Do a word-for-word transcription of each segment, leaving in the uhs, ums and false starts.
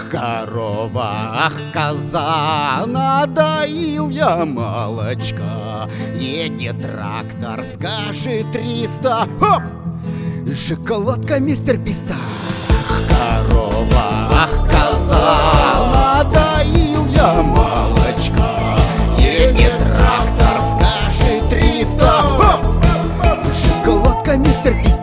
Корова, ах, коза, надоил я молочка. Едет трактор, скажи триста. Хоп! Шоколадка мистер Биста. Корова, ах, коза, надоил я молочка. Едет трактор, скажи триста. Хоп! Шоколадка мистер Биста.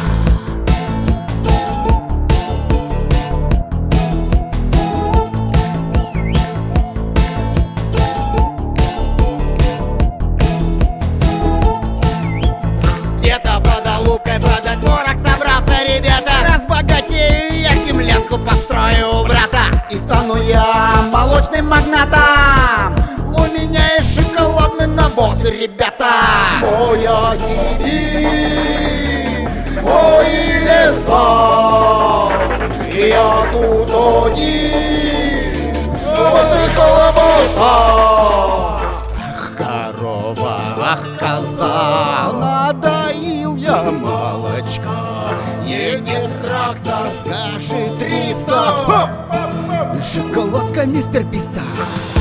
Где-то под Алупкой продать творог собрался, ребята. Разбогатею я, землянку построю у брата. И стану я молочным магнатом. У меня есть шоколадный навоз, ребята. Моя сидит, мои леса, и я тут один, вот и колобаса. Ах, корова, ах, коза, надоил я молочка. Едет трактор, скажи триста. Шоколадка мистер Биста.